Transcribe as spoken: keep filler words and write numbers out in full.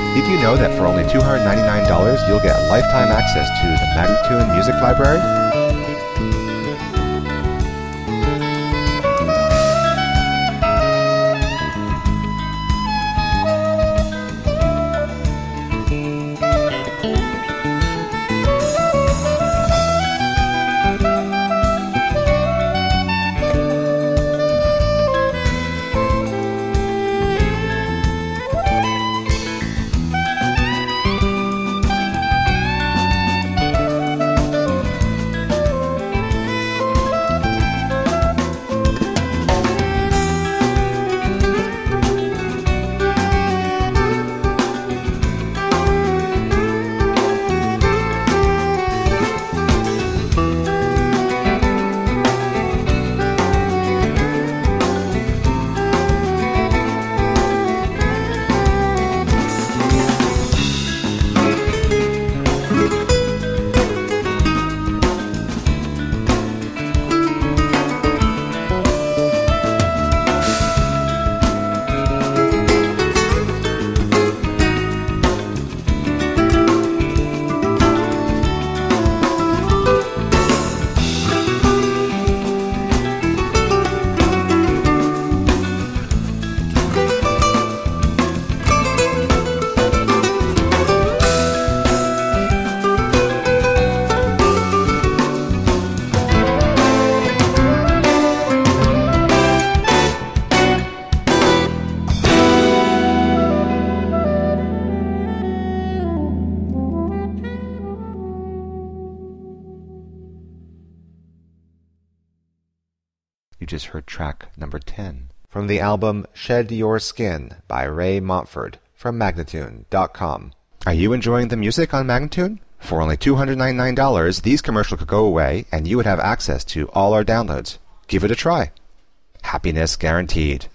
Did you know that for only two hundred ninety-nine dollars you'll get lifetime access to the Magnatune Music Library? You just heard track number ten from the album Shed Your Skin by Ray Montford from Magnatune dot com. Are you enjoying the music on Magnatune? For only two hundred ninety-nine dollars, these commercials could go away and you would have access to all our downloads. Give it a try. Happiness guaranteed.